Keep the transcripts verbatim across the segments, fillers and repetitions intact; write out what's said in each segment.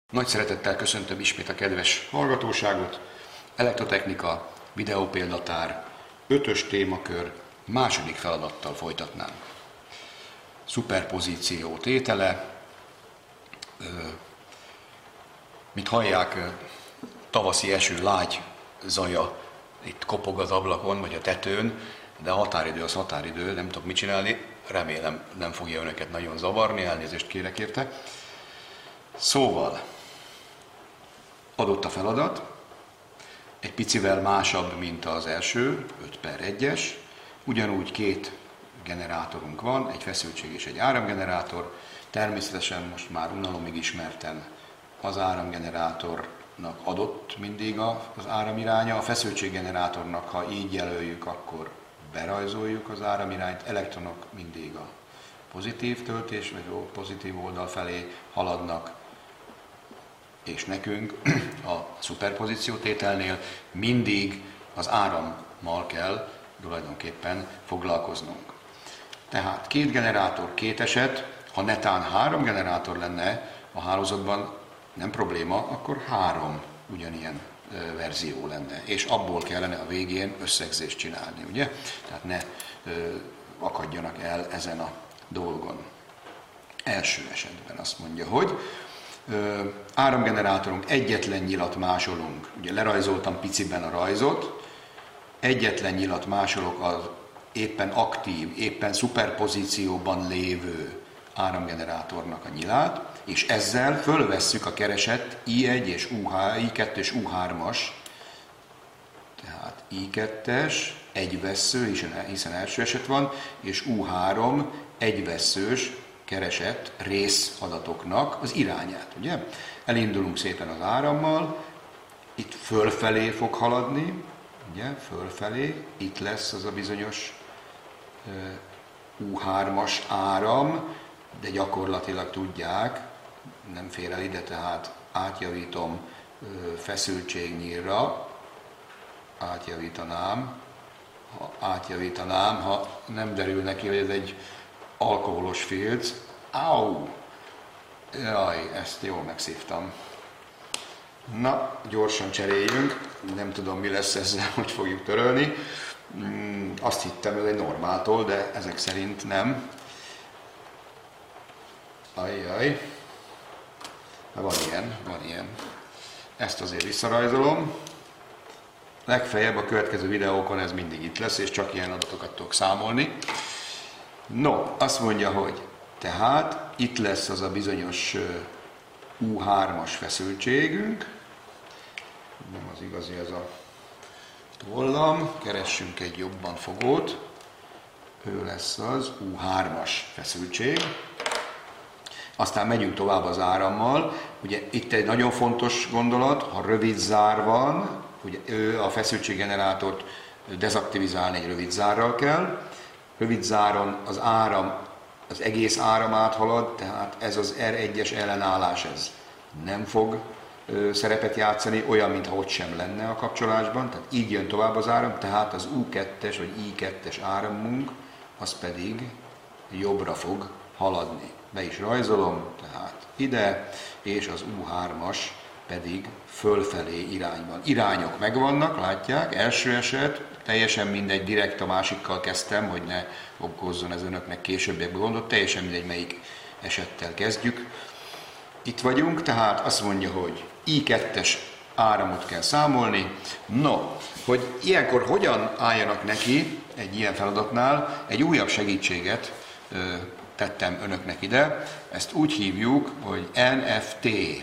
Nagy szeretettel köszöntöm ismét a kedves hallgatóságot. Elektrotechnika, videópéldatár, ötös témakör, második feladattal folytatnám. Szuperpozíció tétele. Mint hallják, tavaszi eső lágy zaja itt kopog az ablakon, vagy a tetőn, de a határidő az határidő, nem tudok mit csinálni, remélem nem fogja önöket nagyon zavarni, elnézést kérek érte. Szóval, adott a feladat, egy picivel másabb, mint az első, öt per egyes, ugyanúgy két generátorunk van, egy feszültség és egy áramgenerátor, természetesen most már unalomig ismerten az áramgenerátornak adott mindig az áramiránya, a feszültséggenerátornak, ha így jelöljük, akkor berajzoljuk az áramirányt, elektronok mindig a pozitív töltés, vagy a pozitív oldal felé haladnak, és nekünk a szuperpozíció tételnél mindig az árammal kell tulajdonképpen foglalkoznunk. Tehát két generátor, két eset, ha netán három generátor lenne a hálózatban, nem probléma, akkor három ugyanilyen verzió lenne, és abból kellene a végén összegzést csinálni, ugye? Tehát ne ö, akadjanak el ezen a dolgon. Első esetben azt mondja, hogy ö, áramgenerátorunk, egyetlen nyilat másolunk, ugye lerajzoltam piciben a rajzot, egyetlen nyilat másolok az éppen aktív, éppen szuperpozícióban lévő áramgenerátornak a nyilát, és ezzel fölvesszük a keresett i egy és i kettő és u hármas, tehát i kettes, egy vessző, hiszen első eset van, és u három egyvesszős keresett részadatoknak az irányát, ugye? Elindulunk szépen az árammal, itt fölfelé fog haladni, ugye? Fölfelé, itt lesz az a bizonyos u hármas áram, de gyakorlatilag tudják, nem fér el ide, tehát átjavítom feszültségnyílra, átjavítanám, ha átjavítanám, ha nem derül neki, hogy ez egy alkoholos filc. Au! Jaj, ezt jól megszívtam. Na, gyorsan cseréljünk, nem tudom mi lesz ezzel, hogy fogjuk törölni. Azt hittem, hogy ez egy normáltól, de ezek szerint nem. Ajjaj, van ilyen, van ilyen. Ezt azért visszarajzolom. Legfeljebb a következő videókon ez mindig itt lesz, és csak ilyen adatokat tudok számolni. No, azt mondja, hogy tehát itt lesz az a bizonyos u hármas feszültségünk. Nem az igazi, ez a tollam. Keressünk egy jobban fogót. Ő lesz az u hármas feszültség. Aztán megyünk tovább az árammal. Ugye itt egy nagyon fontos gondolat, ha rövid zár van, ugye ő a feszültséggenerátort dezaktivizálni egy rövid zárral kell. Rövid záron az áram, az egész áram áthalad, tehát ez az er egyes ellenállás, ez nem fog ö, szerepet játszani, olyan, mintha ott sem lenne a kapcsolásban, tehát így jön tovább az áram, tehát az u kettes vagy i kettes áramunk, az pedig jobbra fog haladni. Be is rajzolom, tehát ide, és az u hármas pedig fölfelé irányban. Irányok megvannak, látják, első eset, teljesen mindegy, direkt a másikkal kezdtem, hogy ne okozzon ez önöknek későbbiekben gondot, teljesen mindegy, melyik esettel kezdjük. Itt vagyunk, tehát azt mondja, hogy i kettes áramot kell számolni. No, hogy ilyenkor hogyan álljanak neki egy ilyen feladatnál, egy újabb segítséget ö, tettem önöknek ide, ezt úgy hívjuk, hogy en ef té.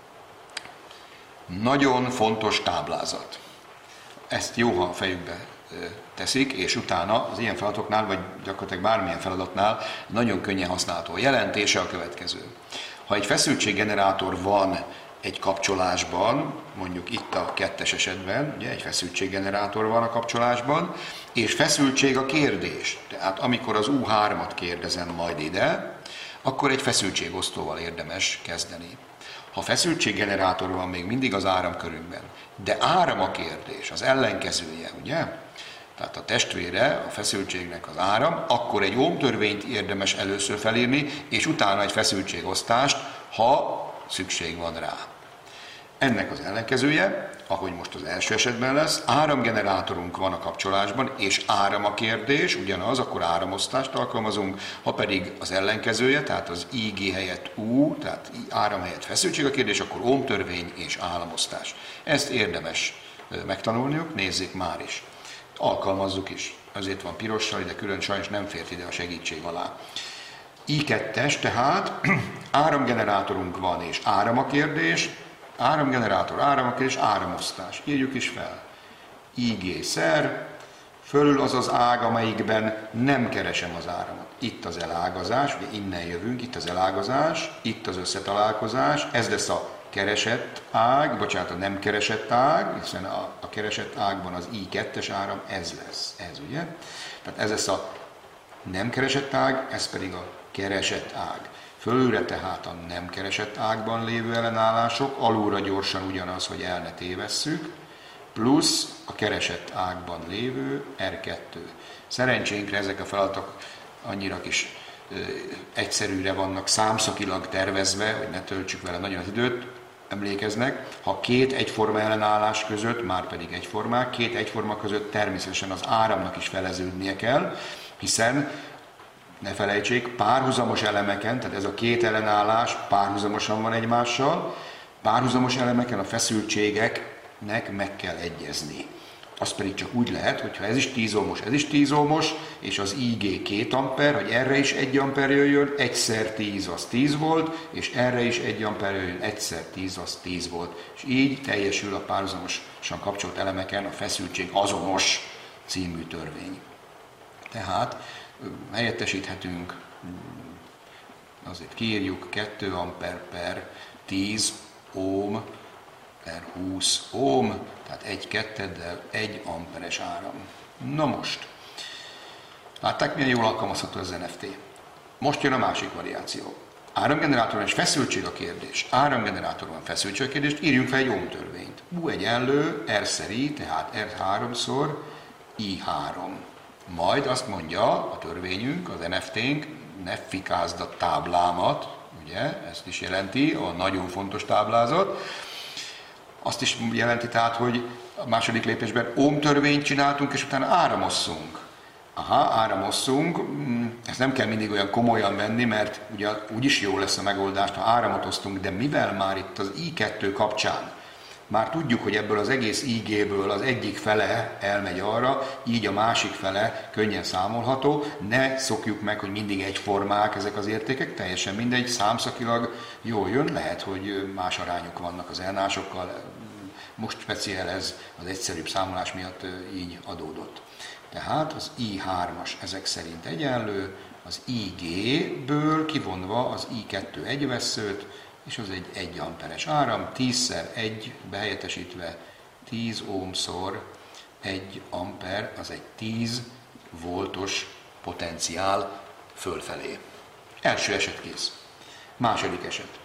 Nagyon fontos táblázat. Ezt jó, ha a fejükbe teszik, és utána az ilyen feladatoknál, vagy gyakorlatilag bármilyen feladatnál nagyon könnyen használható. A jelentése a következő. Ha egy feszültséggenerátor van egy kapcsolásban, mondjuk itt a kettes esetben, ugye egy feszültséggenerátor van a kapcsolásban, és feszültség a kérdés. Tehát amikor az u hármat kérdezem majd ide, akkor egy feszültségosztóval érdemes kezdeni. Ha feszültséggenerátor van még mindig az áramkörünkben, de áram a kérdés, az ellenkezője, ugye? Tehát a testvére, a feszültségnek az áram, akkor egy ohmtörvényt érdemes először felírni, és utána egy feszültségosztást, ha szükség van rá. Ennek az ellenkezője, ahogy most az első esetben lesz, áramgenerátorunk van a kapcsolásban, és áram a kérdés, ugyanaz, akkor áramosztást alkalmazunk, ha pedig az ellenkezője, tehát az I G helyett U, tehát áram helyett feszültség a kérdés, akkor ohmtörvény és áramosztás. Ezt érdemes megtanulniuk, nézzék már is. Alkalmazzuk is. Azért van pirossal, de külön sajnos nem fért ide a segítség alá. I kettes, tehát áramgenerátorunk van, és áram a kérdés, áramgenerátor, áram a kérdés, áramosztás. Írjuk is fel. I G szer, fölül az az ág, amelyikben nem keresem az áramot. Itt az elágazás, ugye innen jövünk, itt az elágazás, itt az összetalálkozás, ez lesz a keresett ág, bocsánat, a nem keresett ág, hiszen a, a keresett ágban az I kettes áram, ez lesz, ez ugye. Tehát ez lesz a nem keresett ág, ez pedig a keresett ág. Fölülre tehát a nem keresett ágban lévő ellenállások, alulra gyorsan ugyanaz, hogy el ne tévesszük, plusz a keresett ágban lévő R kettő. Szerencsénkre ezek a feladatok annyira kis ö, egyszerűre vannak számszakilag tervezve, hogy ne töltsük vele nagyon az időt, emlékeznek, ha két egyforma ellenállás között, már pedig egyformák, két egyforma között természetesen az áramnak is feleződnie kell, hiszen ne felejtsék, párhuzamos elemeken, tehát ez a két ellenállás párhuzamosan van egymással, párhuzamos elemeken a feszültségeknek meg kell egyezni. Az pedig csak úgy lehet, hogyha ez is tíz ohmos, ez is tíz ohmos, és az I G két amper, hogy erre is egy amper jöjjön, egyszer tíz az tíz volt, és erre is egy amper jöjjön, egyszer tíz az tíz volt. És így teljesül a párhuzamosan kapcsolt elemeken a feszültség azonos című törvény. Tehát helyettesíthetünk, azért kiírjuk kettő amper per tíz ohm per húsz ohm, tehát egy ketteddel egy amperes áram. Na most, látták milyen jól alkalmazható az en ef té? Most jön a másik variáció. Áramgenerátoron és feszültség a kérdés. Áramgenerátoron feszültség a kérdést, írjunk fel egy ohmtörvényt. U egyenlő R szer I, tehát R háromszor I három. Majd azt mondja a törvényünk, az en ef té-nk, ne fikázd a táblámat, ugye, ezt is jelenti, a nagyon fontos táblázat. Azt is jelenti tehát, hogy a második lépésben ohmtörvényt csináltunk, és utána áramosszunk. Aha, áramosszunk, ezt nem kell mindig olyan komolyan venni, mert ugye úgyis jó lesz a megoldást, ha áramot osztunk, de mivel már itt az I kettő kapcsán már tudjuk, hogy ebből az egész I G-ből az egyik fele elmegy arra, így a másik fele könnyen számolható. Ne szokjuk meg, hogy mindig egyformák ezek az értékek, teljesen mindegy, számszakilag jól jön, lehet, hogy más arányok vannak az elnásokkal. Most speciál ez az egyszerűbb számolás miatt így adódott. Tehát az I hármas ezek szerint egyenlő, az I G-ből kivonva az I kettő egyvesszőt, és az egy egy amperes áram, tízszer egy behelyettesítve tíz ohmszor egy amper, az egy tíz voltos potenciál fölfelé. Első eset kész. Második eset.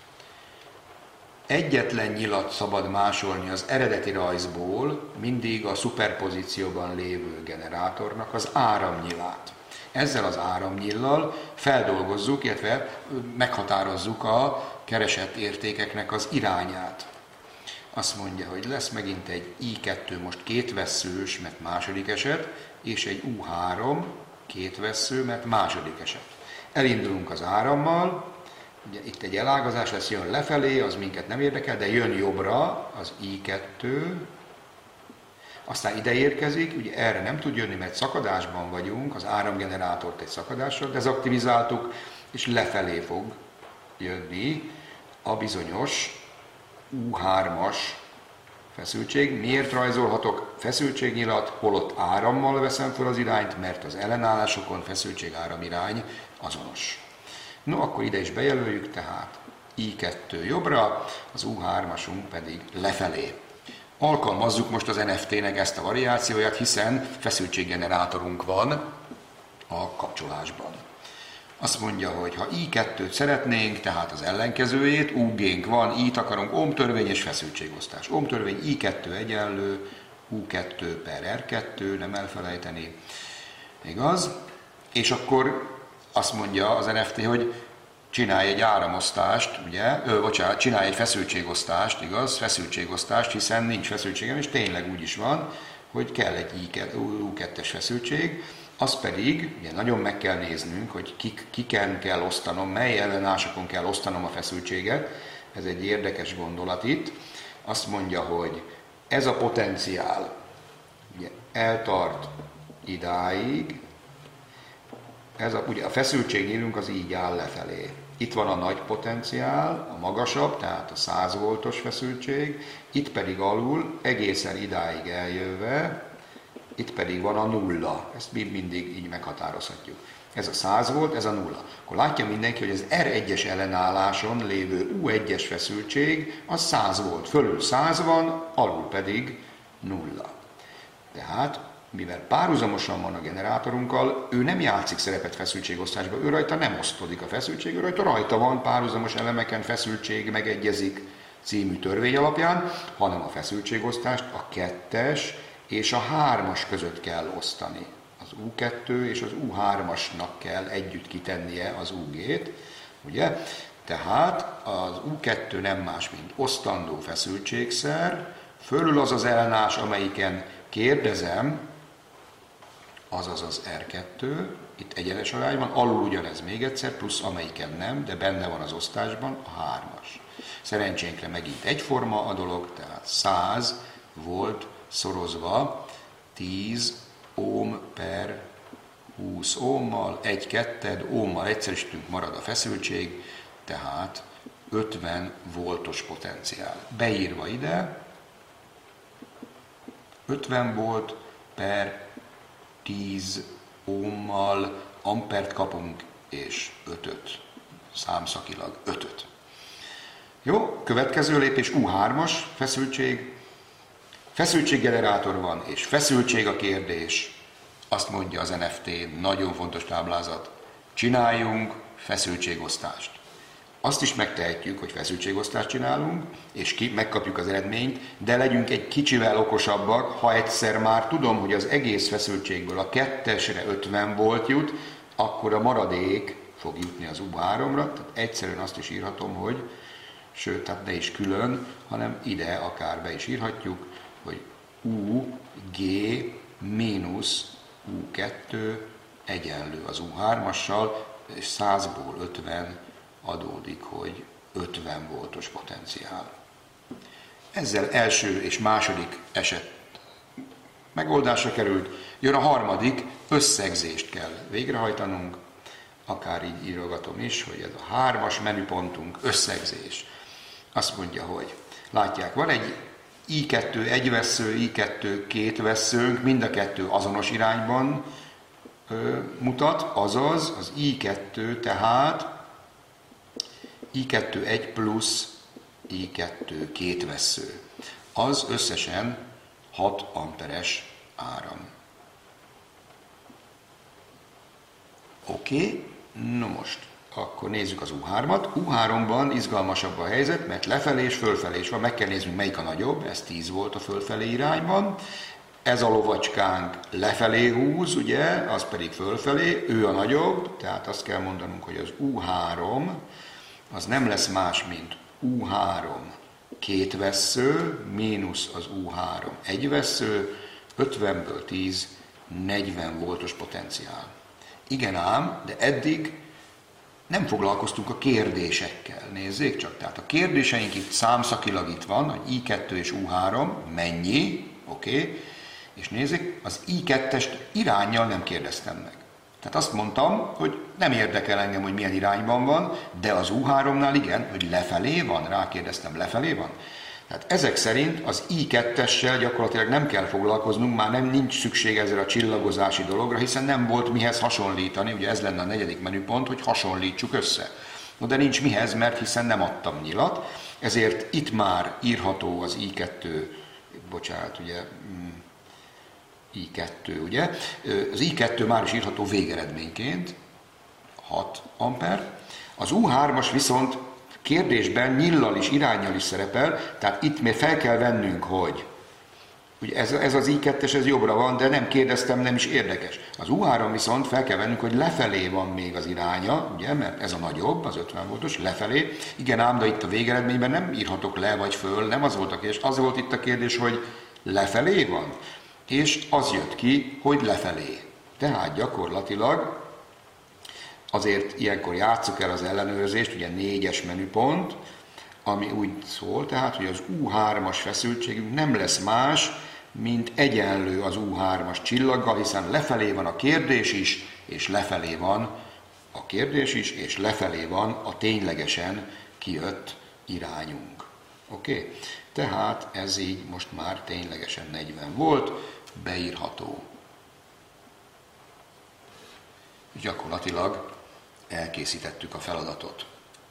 Egyetlen nyilat szabad másolni az eredeti rajzból, mindig a szuperpozícióban lévő generátornak az áramnyilát. Ezzel az áramnyillal feldolgozzuk, illetve meghatározzuk a keresett értékeknek az irányát. Azt mondja, hogy lesz megint egy I kettő most két vesszős, mert második eset, és egy U három két vessző, mert második eset. Elindulunk az árammal, ugye itt egy elágazás lesz, jön lefelé, az minket nem érdekel, de jön jobbra az I kettő, aztán ide érkezik, ugye erre nem tud jönni, mert szakadásban vagyunk, az áramgenerátort egy szakadással dezaktivizáltuk, és lefelé fog jönni a bizonyos U hármas feszültség. Miért rajzolhatok feszültségnyilat, holott árammal veszem fel az irányt, mert az ellenállásokon feszültség-áramirány azonos. No, akkor ide is bejelöljük, tehát I kettő jobbra, az U hármasunk pedig lefelé. Alkalmazzuk most az en ef té-nek ezt a variációját, hiszen feszültséggenerátorunk van a kapcsolásban. Azt mondja, hogy ha I kettőt szeretnénk, tehát az ellenkezőjét, U G-nk van, I-t akarunk, ohmtörvény és feszültségosztás. Ohmtörvény I kettő egyenlő, U kettő per R kettő, nem elfelejteni, igaz? És akkor azt mondja az en ef té, hogy csinálj egy áramosztást, ugye, ö, bocsánat, csinálj egy feszültségosztást, igaz, feszültségosztást, hiszen nincs feszültségem, és tényleg úgy is van, hogy kell egy U kettes feszültség, az pedig, ugye nagyon meg kell néznünk, hogy kik, kiken kell osztanom, mely ellenállásokon kell osztanom a feszültséget, ez egy érdekes gondolat itt. Azt mondja, hogy ez a potenciál ugye, eltart idáig, ez a, ugye a feszültségnyílunk az így áll lefelé. Itt van a nagy potenciál, a magasabb, tehát a száz voltos feszültség, itt pedig alul, egészen idáig eljöve, itt pedig van a nulla. Ezt mi mindig így meghatározhatjuk. Ez a száz volt, ez a nulla. Akkor látja mindenki, hogy az er egyes ellenálláson lévő U egyes feszültség az száz volt. Fölül száz van, alul pedig nulla. Tehát, mivel párhuzamosan van a generátorunkkal, ő nem játszik szerepet feszültségosztásban, ő rajta nem osztodik a feszültség, ő rajta rajta van, párhuzamos elemeken feszültség megegyezik című törvény alapján, hanem a feszültségosztást a kettes és a hármas között kell osztani. Az U kettő és az U hármasnak kell együtt kitennie az U G-t, ugye? Tehát az U kettő nem más, mint osztandó feszültségszer, fölül az az ellenállás, amelyiken kérdezem, azaz az er kettő, itt egyenes arányban, alul ugyanez még egyszer, plusz amelyiken nem, de benne van az osztásban a hármas. Szerencsénkre megint egyforma a dolog, tehát száz volt szorozva tíz ohm per húsz ohmmal, egy ketted, ohmmal egyszerűsítünk, marad a feszültség, tehát ötven voltos potenciál. Beírva ide, ötven volt per tíz ohmmal ampert kapunk, és ötöt, számszakilag ötöt. Jó, következő lépés U hármas feszültség. Feszültséggenerátor van, és feszültség a kérdés. Azt mondja az en ef té, nagyon fontos táblázat, csináljunk feszültségosztást. Azt is megtehetjük, hogy feszültségosztást csinálunk, és ki, megkapjuk az eredményt, de legyünk egy kicsivel okosabbak, ha egyszer már tudom, hogy az egész feszültségből a kettesre ötven volt jut, akkor a maradék fog jutni az U háromra, tehát egyszerűen azt is írhatom, hogy, sőt, tehát ne is külön, hanem ide akár be is írhatjuk, hogy U G mínusz U kettő egyenlő az U hármassal, és százból ötven adódik, hogy ötven voltos potenciál. Ezzel első és második eset megoldásra került. Jön a harmadik, összegzést kell végrehajtanunk, akár így írogatom is, hogy ez a hármas menüpontunk, összegzés. Azt mondja, hogy látják, van egy I kettő egy vessző, I kettő két vesszőnk, mind a kettő azonos irányban ö, mutat, azaz az I kettő tehát I kettő egy plusz I kettő két vessző. Az összesen hat amperes áram. Oké, okay. No most, akkor nézzük az U hármat. U háromban izgalmasabb a helyzet, mert lefelé és fölfelé is van. Meg kell néznünk, melyik a nagyobb, ez tíz volt a fölfelé irányban. Ez a lovacskánk lefelé húz, ugye, az pedig fölfelé, ő a nagyobb, tehát azt kell mondanunk, hogy az U három az nem lesz más, mint U három két vessző, mínusz az U három egy vessző, ötvenből tíz, negyven voltos potenciál. Igen ám, de eddig nem foglalkoztunk a kérdésekkel. Nézzék csak, tehát a kérdéseink itt számszakilag itt van, hogy I kettő és U három, mennyi, oké, okay. És nézzék, az I kettest iránnyal nem kérdeztem meg. Tehát azt mondtam, hogy nem érdekel engem, hogy milyen irányban van, de az U háromnál igen, hogy lefelé van, rákérdeztem, lefelé van. Tehát ezek szerint az I kettessel gyakorlatilag nem kell foglalkoznunk, már nem nincs szükség ezzel a csillagozási dologra, hiszen nem volt mihez hasonlítani, ugye ez lenne a negyedik menüpont, hogy hasonlítsuk össze. No, de nincs mihez, mert hiszen nem adtam nyilat, ezért itt már írható az I kettő, bocsánat, ugye, I kettő, ugye? Az I kettő már is írható végeredményként, hat amper. Az U hármas viszont kérdésben nyillal is, iránnyal is szerepel, tehát itt még fel kell vennünk, hogy Ugye ez, ez az i kettes, ez jobbra van, de nem kérdeztem, nem is érdekes. Az u három viszont fel kell vennünk, hogy lefelé van még az iránya, ugye, mert ez a nagyobb, az ötven voltos, lefelé. Igen ám, de itt a végeredményben nem írhatok le vagy föl, nem az volt a kérdés. Az volt itt a kérdés, hogy lefelé van, és az jött ki, hogy lefelé. Tehát gyakorlatilag azért ilyenkor játsszuk el az ellenőrzést, ugye négyes menüpont, ami úgy szól, tehát, hogy az u hármas feszültségünk nem lesz más, mint egyenlő az u hármas csillaggal, hiszen lefelé van a kérdés is, és lefelé van a kérdés is, és lefelé van a ténylegesen kijött irányunk. Oké? Okay? Tehát ez így most már ténylegesen negyven volt, beírható. Gyakorlatilag elkészítettük a feladatot.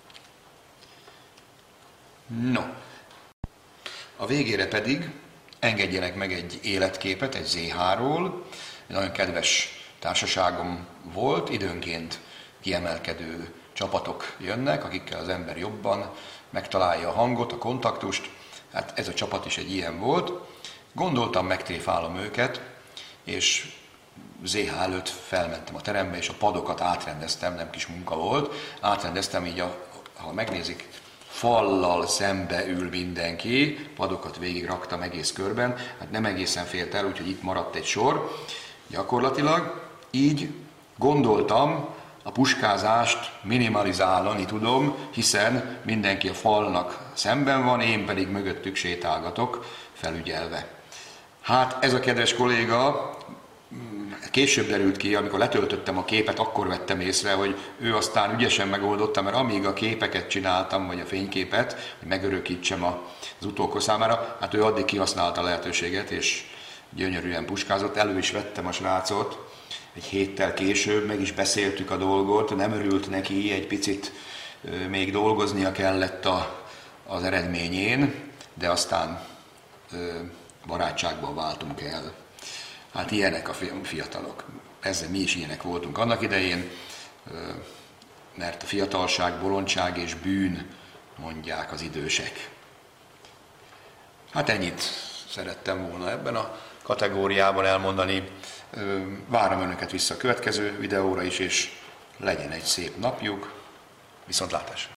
No, a végére pedig engedjenek meg egy életképet egy zé há-ról. Egy nagyon kedves társaságom volt, időnként kiemelkedő csapatok jönnek, akikkel az ember jobban megtalálja a hangot, a kontaktust. Hát ez a csapat is egy ilyen volt. Gondoltam, megtréfálom őket, és zé há előtt felmentem a terembe, és a padokat átrendeztem, nem kis munka volt, átrendeztem így, a, ha megnézik, fallal szembe ül mindenki, padokat végig raktam egész körben, hát nem egészen fért el, úgyhogy itt maradt egy sor. Gyakorlatilag így gondoltam a puskázást minimalizálni tudom, hiszen mindenki a falnak szemben van, én pedig mögöttük sétálgatok felügyelve. Hát ez a kedves kolléga később derült ki, amikor letöltöttem a képet, akkor vettem észre, hogy ő aztán ügyesen megoldotta, mert amíg a képeket csináltam, vagy a fényképet, hogy megörökítsem az utókor számára, hát ő addig kihasználta a lehetőséget, és gyönyörűen puskázott. Elő is vettem a srácot, egy héttel később meg is beszéltük a dolgot, nem örült neki, egy picit még dolgoznia kellett a, az eredményén, de aztán barátságban váltunk el. Hát ilyenek a fiatalok. Ezzel mi is ilyenek voltunk annak idején, mert a fiatalság, bolondság és bűn, mondják az idősek. Hát ennyit szerettem volna ebben a kategóriában elmondani. Várom önöket vissza a következő videóra is, és legyen egy szép napjuk. Viszontlátásra!